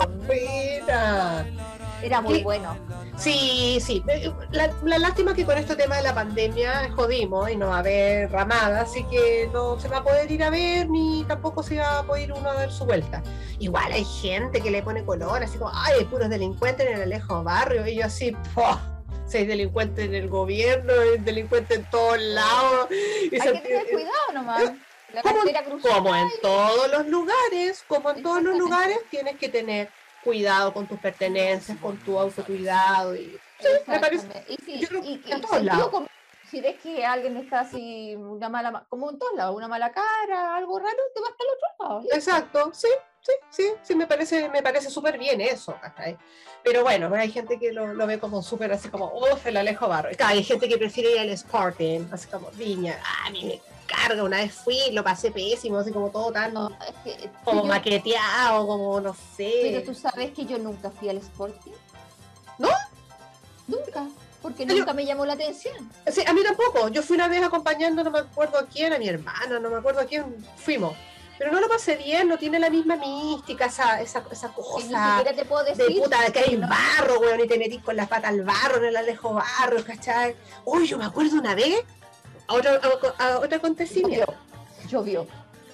mío. Era muy ¿Qué? bueno. Sí, sí. La, la lástima que con este tema de la pandemia jodimos y no va a haber ramada, así que no se va a poder ir a ver ni tampoco se va a poder uno a dar su vuelta. Igual hay gente que le pone color, así como, ay, hay puros delincuentes en el Alejo Barrio, y yo así, ¡poh! Seis delincuentes en el gobierno, delincuentes en todos lados. Y hay se... que tener cuidado nomás. La como, como en todos los lugares, como en todos los lugares, tienes que tener cuidado con tus pertenencias, con tu autocuidado. Y, sí, me parece, y si, yo creo, y, y, en todos lados. Como, si ves que alguien está así, una mala, como en todos lados, una mala cara, algo raro, te vas hasta el otro lado. Exacto, sí, sí, sí, sí, me parece, me parece súper bien eso. ¿sí? Pero bueno, hay gente que lo, lo ve como súper así como, uff, el Alejo Barrio. Hay gente que prefiere ir al Sporting, así como Viña, ah, a mí me carga, una vez fui, lo pasé pésimo, así como todo tan, no, es que, como yo, maqueteado, como no sé. Pero tú sabes que yo nunca fui al Sporting. ¿No? Nunca, porque pero, nunca me llamó la atención. Sí, a mí tampoco, yo fui una vez acompañando, no me acuerdo a quién, a mi hermana, no me acuerdo a quién fuimos. Pero no lo pasé bien, no tiene la misma mística, esa, esa, esa cosa te puedo decir, de puta, que hay no. barro, weón, y te metís con las patas al barro, en el Alejo Barrio, ¿cachai? Uy, yo me acuerdo una vez, a otro, a, a otro acontecimiento. Llovió.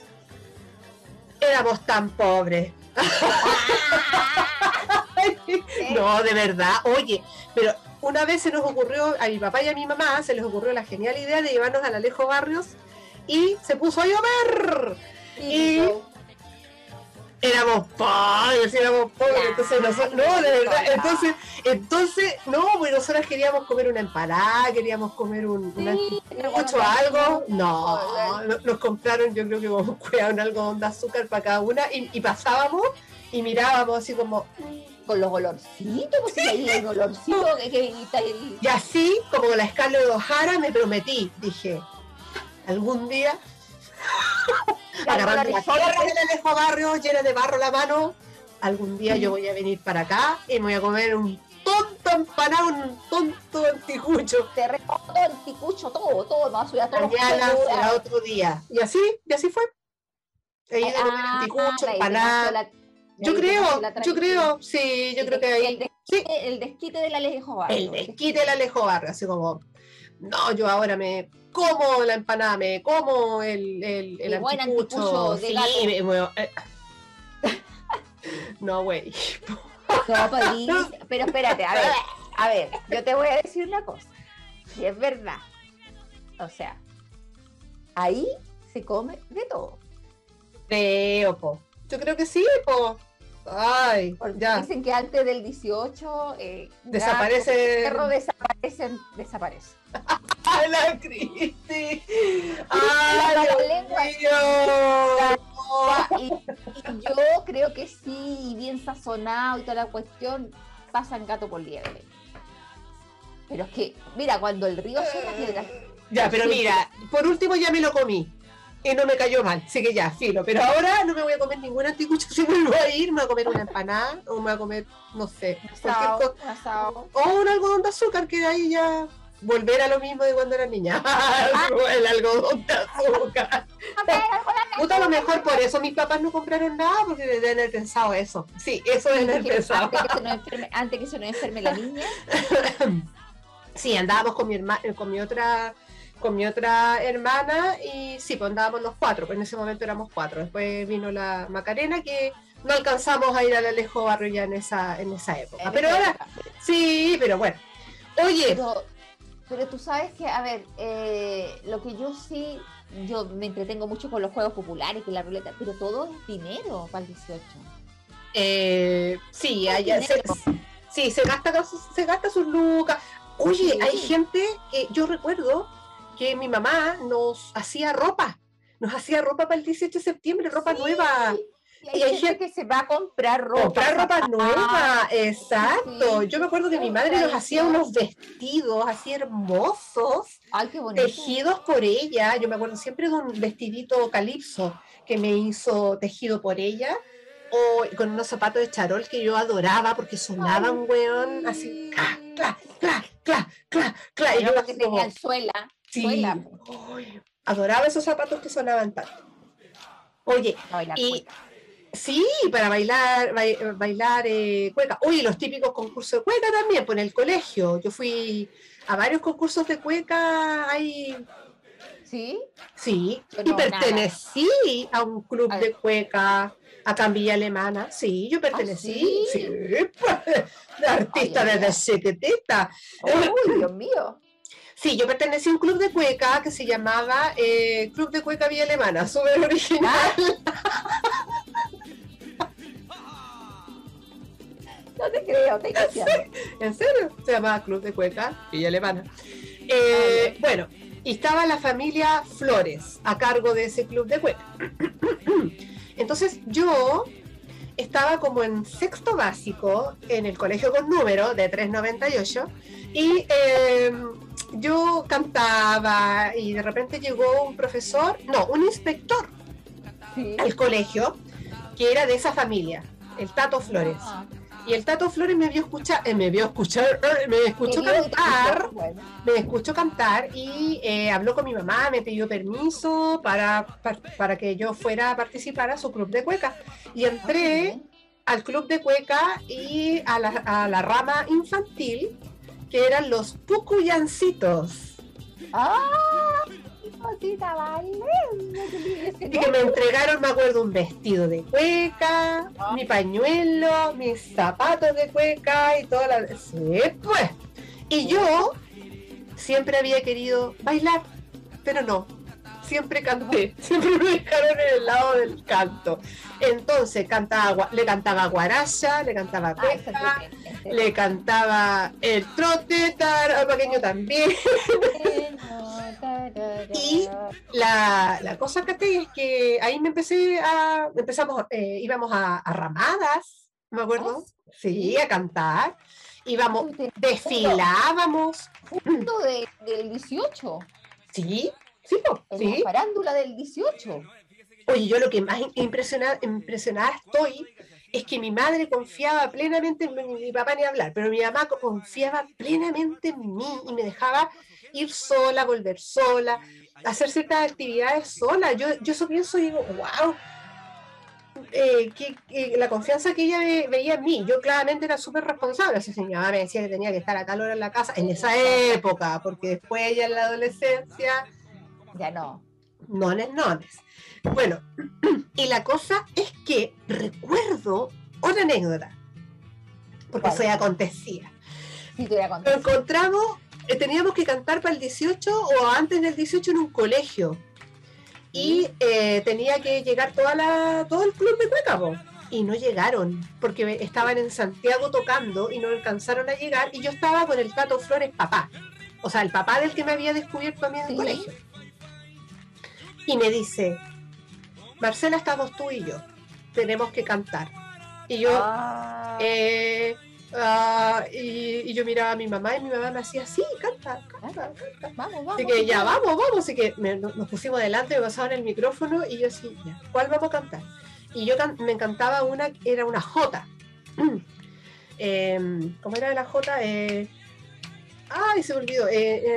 Éramos tan pobres. No, de verdad, oye, pero una vez se nos ocurrió, a mi papá y a mi mamá, se les ocurrió la genial idea de llevarnos al Alejo Barrios y se puso a llover. Y éramos pobres, éramos pobres, entonces nosotros, no, de verdad, entonces, entonces, no, pues nosotros queríamos comer una empanada, queríamos comer un, una, mucho algo, no, nos compraron, yo creo que como un algodón de azúcar para cada una, y, y pasábamos y mirábamos así como, con los olorcitos, pues sí, ahí hay un olorcito que, que y, y... y así, como la Scarlett O'Hara, me prometí, dije, algún día agarrando la tierra del Alejo Barrio llena de barro la mano, algún día yo voy a venir para acá y me voy a comer un tonto empanado, un tonto anticucho. Te recojo todo anticucho, todo, todo, no, a todo. Mañana será otro día. Y así, y así fue. He ido a comer anticucho, empanada. Yo creo, yo creo, sí, yo creo que ahí. El desquite, sí. El desquite del Alejo Barrio. El desquite del Alejo Barrio, así como, no, yo ahora me como la empanada, me como el, el, el anticucho. anticucho de sí, me, me, eh. No, güey. No, París, pero espérate, a ver, a ver, yo te voy a decir una cosa, y es verdad, o sea, ahí se come de todo. Creo, po. Yo creo que sí, po. Ay, porque ya. Dicen que antes del dieciocho eh, desaparece. Los perros desaparecen, desaparecen. ¡Ay, la Cristi! ¡Ay, Dios mío! Y, y yo creo que sí, bien sazonado y toda la cuestión, pasan gato por liebre. Pero es que, mira, cuando el río suena piedra. Ya, pero mira, por último ya me lo comí. Y no me cayó mal, así que ya, filo. Pero ahora no me voy a comer ningún anticucho. Si vuelvo a ir, me voy a comer una empanada o me voy a comer, no sé, asado, cualquier cosa. Asado. O un algodón de azúcar, que de ahí ya volver a lo mismo de cuando era niña. Ah. El algodón de azúcar. Puta, a lo mejor por eso mis papás no compraron nada, porque deben haber pensado eso. Sí, eso deben haber pensado. Antes que, se nos enferme, antes que se nos enferme la niña. Sí, andábamos con mi hermana, con mi otra... con mi otra hermana y sí, pues andábamos los cuatro, pues en ese momento éramos cuatro. Después vino la Macarena, que no alcanzamos a ir al Alejo Barrio ya en esa, en esa época. En pero ahora, época. Sí, pero bueno. Oye. Pero, pero tú sabes que, a ver, eh, lo que yo sí, yo me entretengo mucho con los juegos populares, con la ruleta, pero todo es dinero para el dieciocho. Eh, sí, allá se, sí, se gasta, se gasta sus lucas. Oye, sí. Hay gente que yo recuerdo que mi mamá nos hacía ropa, nos hacía ropa para el dieciocho de septiembre, ropa sí. nueva. Y hay, y hay gente, gente que se va a comprar ropa. Comprar ropa ah, nueva, exacto. Sí. Yo me acuerdo que mi madre nos hacía unos vestidos así hermosos, ay, qué bonito, tejidos por ella. Yo me acuerdo siempre de un vestidito calipso que me hizo tejido por ella, o con unos zapatos de charol que yo adoraba porque sonaban, ay, weón, así, cla, cla, cla, cla, cla, cla. Y yo que tenían suela. Sí, Ay, adoraba esos zapatos que sonaban tanto. Oye, y sí, para bailar, ba- bailar eh, cueca. Oye, los típicos concursos de cueca también, pues en el colegio. Yo fui a varios concursos de cueca ahí. ¿Sí? Sí, yo y no, pertenecí nada. a un club a de cueca acá en Villa Alemana. Sí, yo pertenecí. ¿Ah, sí? Sí, pues, de artista Ay, desde chiquitita. Uy, Dios mío. Sí, yo pertenecí a un club de cueca que se llamaba eh, Club de Cueca Villa Alemana, súper original. No te creo, te ¿En serio? ¿En serio? Se llamaba Club de Cueca Villa Alemana. Eh, ah, bueno, y estaba la familia Flores a cargo de ese club de cueca. Entonces yo estaba como en sexto básico en el colegio con número de trescientos noventa y ocho y eh, yo cantaba y de repente llegó un profesor, no, un inspector ¿Sí? al colegio que era de esa familia, el Tato Flores. Ah. Y el Tato Flores me vio escuchar, eh, me vio escuchar, eh, me escuchó me cantar, bueno. me escuchó cantar y eh, habló con mi mamá, me pidió permiso para, para, para que yo fuera a participar a su club de cueca. Y entré okay. al club de cueca y a la, a la rama infantil, que eran los Pucuyancitos. ¡Ah! Cosita, vale. Y que me entregaron, me acuerdo, un vestido de cueca, oh. mi pañuelo, mis zapatos de cueca y toda la... Sí, pues. Y yo siempre había querido bailar, pero no. Siempre canté, siempre me dejaron en el lado del canto. Entonces cantaba, le cantaba guaracha, le cantaba cueca, ah, le cantaba el trote, tar, pequeño también. Y la, la cosa que es que ahí me empecé a, empezamos, eh, íbamos a, a ramadas me acuerdo. Sí, a cantar. Íbamos, desfilábamos. Punto de, del dieciocho. Sí, sí, po, en sí. la farándula del dieciocho. Oye, yo lo que más impresionada, impresionada estoy es que mi madre confiaba plenamente en mi, mi papá ni hablar, pero mi mamá confiaba plenamente en mí y me dejaba ir sola, volver sola, hacer ciertas actividades sola. Yo, yo eso pienso y digo, wow, eh, que, que la confianza que ella ve, veía en mí. Yo claramente era súper responsable. Esa señora me decía que tenía que estar a tal hora en la casa, en esa época, porque después ella en la adolescencia... Ya no. Nones, nones. Bueno, y la cosa es que recuerdo otra anécdota, porque eso ya acontecía. Sí, te Nos encontramos, eh, teníamos que cantar para el dieciocho o antes del dieciocho en un colegio. Y eh, tenía que llegar toda la, todo el club de cueca, po. Y no llegaron, porque estaban en Santiago tocando y no alcanzaron a llegar. Y yo estaba con el Tato Flores papá, o sea, el papá del que me había descubierto a mí en el ¿sí? colegio. Y me dice, Marcela, estamos tú y yo, tenemos que cantar. Y yo, ah. eh, uh, y, y yo miraba a mi mamá y mi mamá me hacía, sí, canta, canta, canta. Vamos, vamos. Así que ya, vamos, vamos. Así que me, nos pusimos delante, me pasaban el micrófono y yo así, ya, ¿cuál vamos a cantar? Y yo can, me encantaba una, era una jota. eh, ¿Cómo era la jota? Eh, Ay, se me olvidó.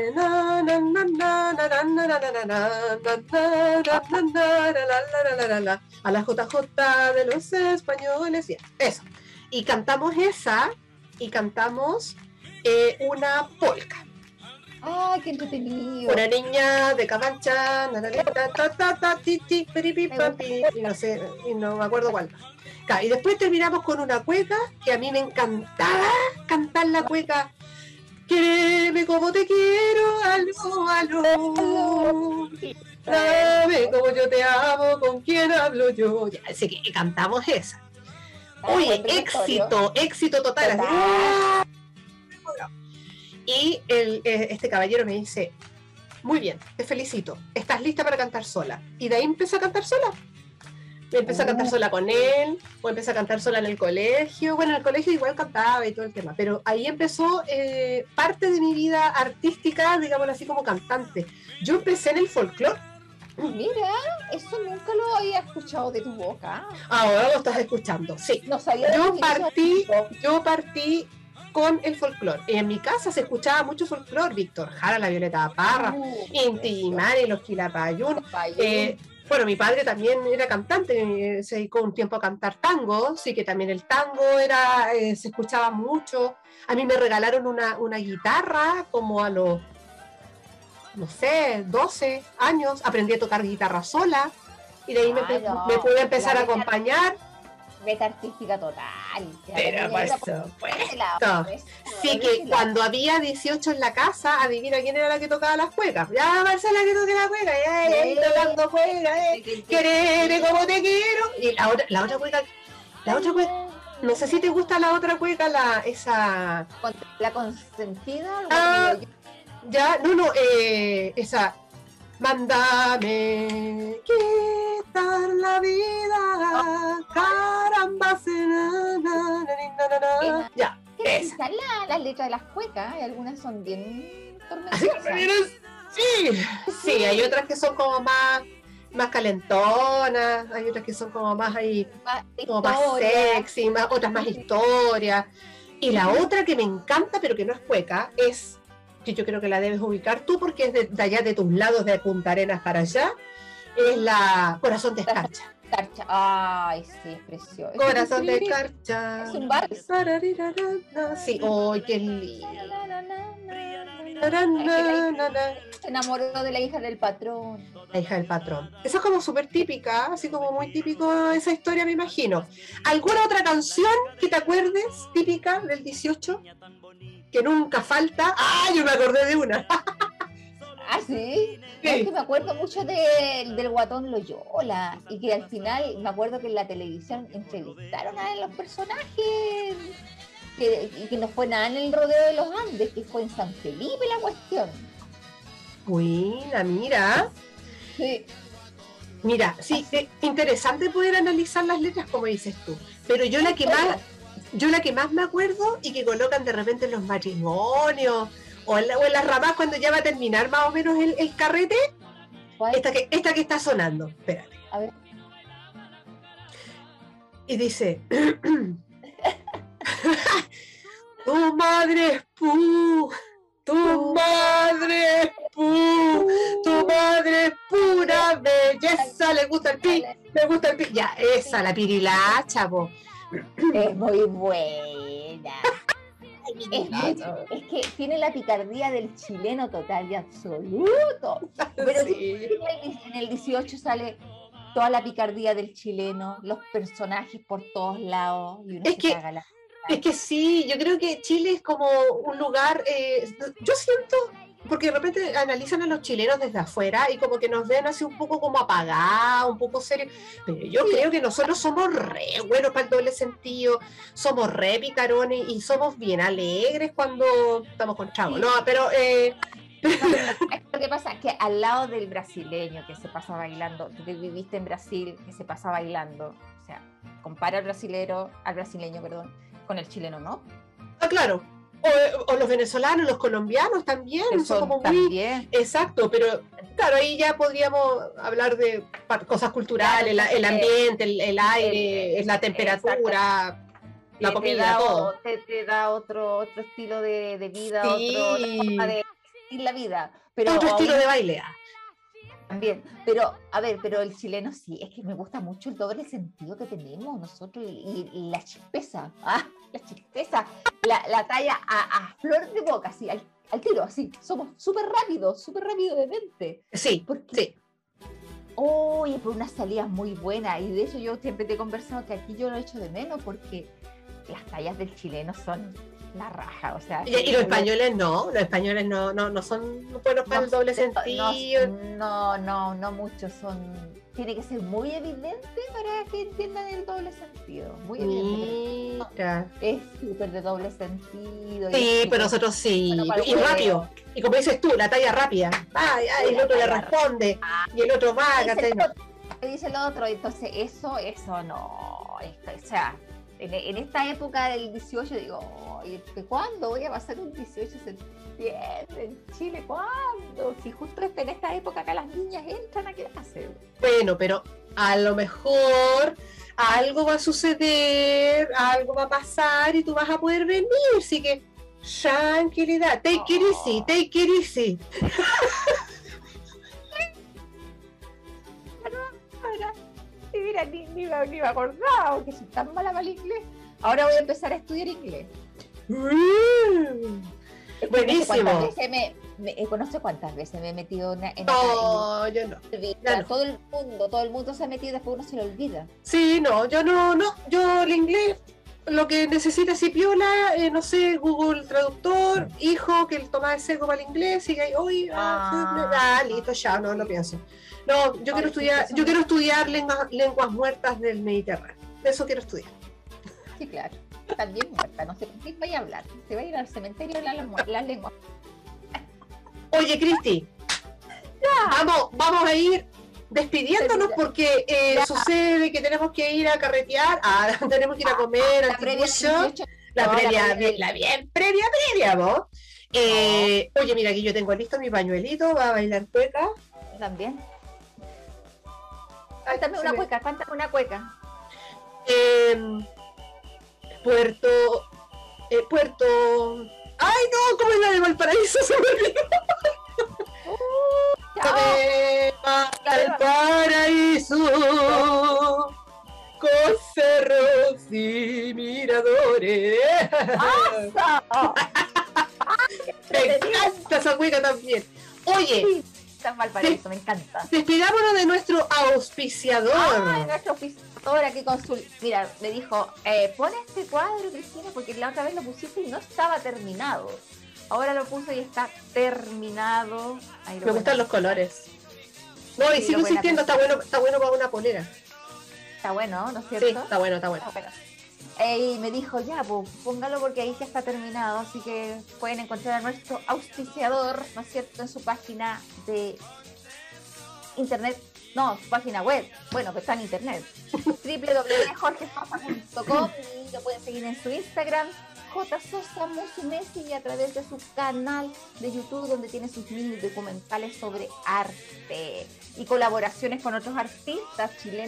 A la J J de los españoles. Eso. Y cantamos esa. Y cantamos eh, una polca. ¡Ay, qué entretenido! Una niña de Camancha. Y no sé, y no me acuerdo cuál. Y después terminamos con una cueca que a mí me encantaba cantar la cueca. Quiereme como te quiero, aló, aló. Dame como yo te amo, con quién hablo yo. Ya, así que cantamos esa. Oye, éxito, éxito total. total. Y el, este caballero me dice, muy bien, te felicito, estás lista para cantar sola. Y de ahí empecé a cantar sola. Me empecé a cantar sola con él, o empecé a cantar sola en el colegio. Bueno, en el colegio igual cantaba y todo el tema, pero ahí empezó eh, parte de mi vida artística, digámoslo así, como cantante. Yo empecé en el folclore. Mira, eso nunca lo había escuchado de tu boca. Ahora lo estás escuchando, sí. No sabía yo partí, yo partí con el folclore. En mi casa se escuchaba mucho folclore, Víctor Jara, la Violeta Parra, uh, Inti Mari, los Quilapayún. Eh, Bueno, mi padre también era cantante, se dedicó un tiempo a cantar tango, sí que también el tango era, eh, se escuchaba mucho. A mí me regalaron una, una guitarra como a los, no sé, doce años, aprendí a tocar guitarra sola y de ahí me, no, me pude empezar a acompañar. Meta artística total. Pero por supuesto. Sí que cuando había dieciocho en la casa, adivina quién era la que tocaba las cuecas. Ya, Marcela, que toque la cueca. Ya, ya, ya, tocando cueca, eh. Quererme como te quiero. Y la otra, la otra cueca, la otra cueca, no sé si te gusta la otra cueca, la, esa... La consentida. Ah, ya, no, no, eh, esa... Mándame quitar la vida, caramba, ya, esa. La, las letras de las cuecas, y algunas son bien tormentosas. Sí, sí, hay otras que son como más, más calentonas, hay otras que son como más ahí, más como más sexy, más, otras más historias. Y la otra que me encanta, pero que no es cueca, es que yo creo que la debes ubicar tú porque es de, de allá de tus lados de Punta Arenas para allá, es la Corazón de Escarcha. Escarcha, ay, sí, es precioso. Corazón de Escarcha. Es un vals. Sí, ¡ay, qué lindo! Se enamoró de la hija del patrón. La hija del patrón. Esa es como súper típica, así como muy típico esa historia, me imagino. ¿Alguna otra canción que te acuerdes, típica del dieciocho? Que nunca falta. ¡Ah! Yo me acordé de una. ¿Ah, sí? Sí. Es que me acuerdo mucho de, del Guatón Loyola. Y que al final, me acuerdo que en la televisión entrevistaron a los personajes. Que, y que no fue nada en el rodeo de los Andes, que fue en San Felipe la cuestión. Buena, mira. Sí. Mira, sí, es interesante poder analizar las letras como dices tú. Pero yo la que más... yo la que más me acuerdo y que colocan de repente en los matrimonios o en, la, o en las ramas cuando ya va a terminar más o menos el, el carrete, esta que, esta que está sonando, espérate. A ver. Y dice, tu madre es pu, tu madre es pu, tu madre es pura belleza, le gusta el pi, le gusta el pi, ya, esa, la pirilacha, po. Es muy buena. Es, muy, es que tiene la picardía del chileno total y absoluto. Pero sí. En el dieciocho sale toda la picardía del chileno, los personajes por todos lados. Y uno es, se que, caga la... es que sí, yo creo que Chile es como un lugar, eh, yo siento, porque de repente analizan a los chilenos desde afuera y como que nos ven así un poco como apagados, un poco serios, pero yo sí. creo que nosotros somos re buenos para el doble sentido, somos re picarones y somos bien alegres cuando estamos con chavos, sí. no, pero... Eh, lo que pasa es que al lado del brasileño que se pasa bailando, tú que viviste en Brasil, que se pasa bailando, o sea, compara al brasilero, al brasileño, perdón, con el chileno, ¿no? Ah, claro. O, o los venezolanos, los colombianos también, son, son como muy también. Exacto, pero claro, ahí ya podríamos hablar de cosas culturales, claro, el, el ambiente, el, el aire, el, la temperatura, exacto. la te, comida, te da, todo. Te, te da otro, otro estilo de, de vida, sí. otro, otra forma de vivir la vida. Pero otro estilo aún, de baile. También, pero a ver, pero el chileno sí, es que me gusta mucho el doble sentido que tenemos nosotros y, y, y la chispeza, ah, la chispeza, la, la talla a, a flor de boca, así, al, al tiro, así, somos súper rápidos, súper rápidos de mente. Sí, porque, sí. Oye, por unas salidas muy buenas, y de hecho yo siempre te he conversado que aquí yo lo echo de menos porque las tallas del chileno son la raja, o sea... Y, y los españoles no, los españoles no, no, no son buenos para no, el doble sentido. No, no, no muchos son... Tiene que ser muy evidente para que entiendan el doble sentido. Muy evidente. Mira. Es súper de doble sentido. Sí, pero nosotros sí. Y rápido. Y como dices tú, la talla rápida. Ay, ay, el otro le responde. Y el otro va. ¿Qué dice el otro? Entonces, eso, eso no. Esto, o sea... En, en esta época del dieciocho digo, ¿cuándo voy a pasar un dieciocho de septiembre en Chile? ¿Cuándo? Si justo en esta época acá las niñas entran a clase. Bueno, pero a lo mejor algo va a suceder, algo va a pasar y tú vas a poder venir, así que tranquilidad, take oh. it easy, take it easy. Sí, mira, ni, ni, me, ni me acordaba, porque soy tan mala para el inglés. Ahora voy a empezar a estudiar inglés. Mm, es buenísimo. No sé, veces me, me, no sé cuántas veces me he metido en, en no, yo no. no. Todo el mundo, todo el mundo se ha metido y después uno se lo olvida. Sí, no, yo no, no, yo el inglés, lo que necesita si piola, eh, no sé, Google Traductor, hijo, que el toma de seco para el inglés, y que hoy, ah, ah, listo, ya, no, no pienso. No, yo quiero estudiar, yo quiero estudiar lenguas, lenguas muertas del Mediterráneo. Eso quiero estudiar. Sí, claro. También muerta, no sé con quién vaya a hablar. Se va a ir al cementerio a las, las lenguas. Oye, Cristi, vamos, vamos a ir despidiéndonos porque eh, sucede que tenemos que ir a carretear, ah, tenemos que ir a comer, la previa, dieciocho, la no, previa, la previa, la bien previa, previa, vos. Eh, no. Oye, mira, aquí yo tengo listo mi pañuelito, va a bailar cueca. También. Cuéntame una cueca, cuéntame una cueca. Eh, Puerto, eh, Puerto, ay no, ¿cómo es la de Valparaíso? Se me olvidó. Uh, al paraíso con cerros y miradores. Me encanta esa cueca también. Oye, sí, Valparaíso, me encanta. Despidámonos de nuestro auspiciador. Ay, nuestro auspiciador aquí con su... Mira, me dijo, eh, pon este cuadro, Cristina, porque la otra vez lo pusiste y no estaba terminado. Ahora lo puso y está terminado. Ahí me gustan los colores. No, sí, y sigo insistiendo, está bueno, está bueno para una polera. Está bueno, ¿no es cierto? Sí, está bueno, está bueno. Está bueno. Eh, y me dijo, ya, pues póngalo porque ahí ya está terminado, así que pueden encontrar a nuestro auspiciador, ¿no es cierto?, en su página de internet no, su página web, bueno, que está en internet, doble u doble u doble u punto jorge sosa punto com, y lo pueden seguir en su Instagram, J Sosa Musumeci, y a través de su canal de YouTube, donde tiene sus mini documentales sobre arte y colaboraciones con otros artistas chilenos.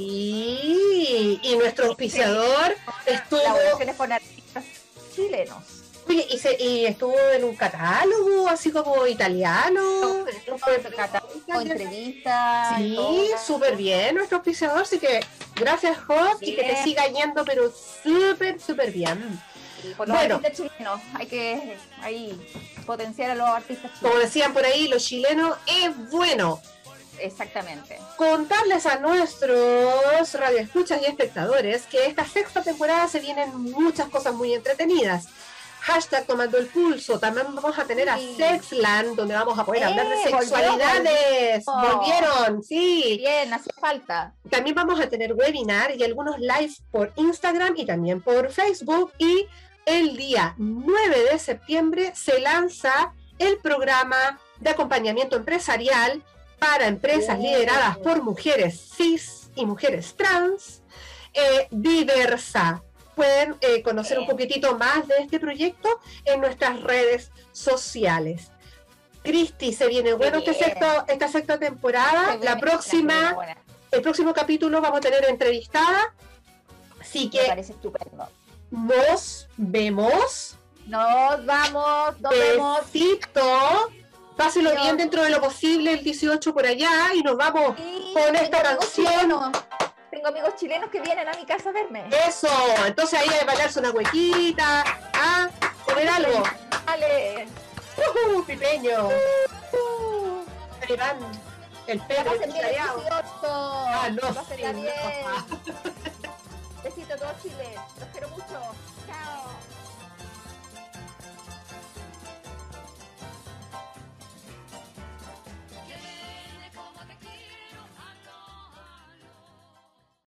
Sí, y nuestro auspiciador estuvo... Colaboraciones con artistas chilenos. Oye, y, se, y estuvo en un catálogo, así como italiano. Catálogo, entrevistas. Sí, súper bien nuestro auspiciador, así que gracias, Jos, y que te siga yendo, pero súper, súper bien. Y por los bueno, artistas chilenos, hay que ahí potenciar a los artistas chilenos. Como decían por ahí, los chilenos es bueno. Exactamente. Contarles a nuestros radioescuchas y espectadores que esta sexta temporada se vienen muchas cosas muy entretenidas. Hashtag Tomando el Pulso, también vamos a tener a sí. Sexland, donde vamos a poder eh, hablar de sexualidades. Volvieron, volvieron, sí. Bien, hace falta. También vamos a tener webinar y algunos lives por Instagram y también por Facebook. Y el día nueve de septiembre se lanza el programa de acompañamiento empresarial para empresas oh. lideradas por mujeres cis y mujeres trans, eh, diversa. Pueden eh, conocer un poquitito más de este proyecto en nuestras redes sociales. Cristi, se viene bueno este sexto, esta sexta temporada. La próxima, el próximo capítulo vamos a tener entrevistada. Así que me parece estupendo. Nos vemos. Nos vamos, nos vemos. Besito. Páselo Dios. Bien dentro de lo posible el dieciocho por allá y nos vamos sí, con esta canción. Tengo amigos chilenos que vienen a mi casa a verme. Eso, entonces ahí hay que bailarse una huequita, ¿ah? Comer algo. Dale. Uh, pipeño. Uh, Iván, el perro cuchareado. Ah, no, sí, bien. Besito a todo Chile. Los quiero mucho. Chao.